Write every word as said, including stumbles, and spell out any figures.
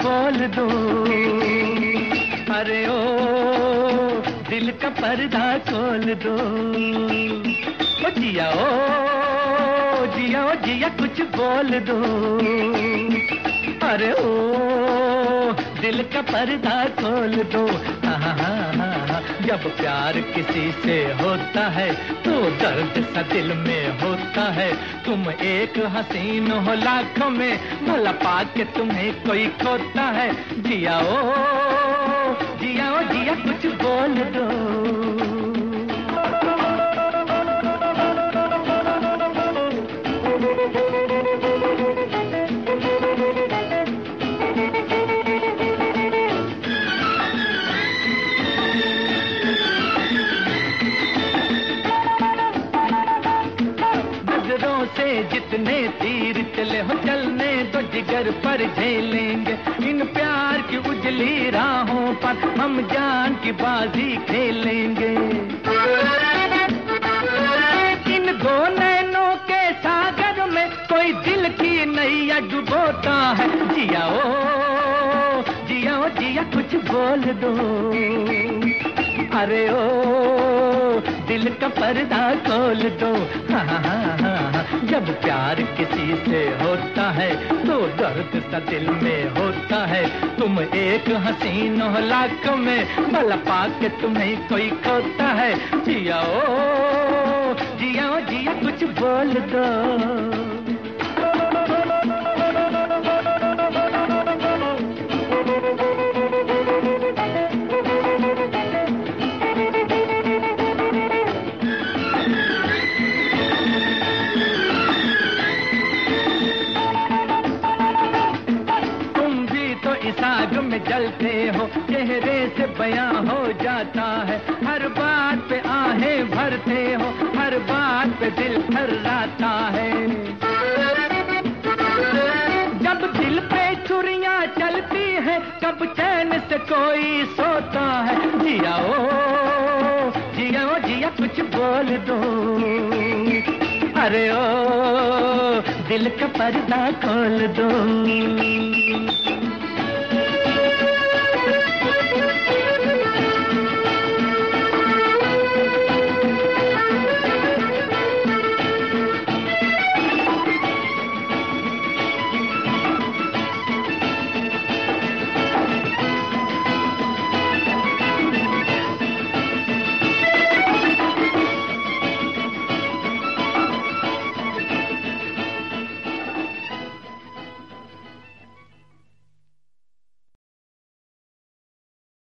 बोल दो। अरे ओ दिल का पर्दा खोल दो। ओ जिया ओ जिया ओ जिया कुछ बोल दो। अरे ओ दिल का पर्दा खोल दो। हाँ हाँ हाँ, जब प्यार किसी से होता है तो दर्द सा दिल में होता है। तुम एक हसीन हो लाखों में, भला पाके तुम्हें कोई खोता है। जिया ओ जिया ओ जिया कुछ बोल दो। से जितने तीर चले हो चलने तो जिगर पर झेलेंगे। इन प्यार की उजली राहों पर हम जान की बाजी खेलेंगे। इन दो नैनों के सागर में कोई दिल की नैया डुबोता है। जिया ओ जिया ओ जिया कुछ बोल दो। अरे ओ दिल का पर्दा खोल दो। हाँ हाँ हाँ, जब प्यार किसी से होता है तो दर्द सा दिल में होता है। तुम एक हसीन हो लाखों में, भला पाके तुम्हें कोई खोता है। जिया ओ जिया ओ जिया कुछ बोल दो। आग में जलते हो, चेहरे से बयां हो जाता है। हर बात पे आहें भरते हो, हर बात पे दिल थर्राता है। जब दिल पे छुरियां चलती हैं, कब चैन से कोई सोता है। जिया ओ जिया ओ जिया कुछ बोल दो। अरे ओ दिल का पर्दा खोल दो।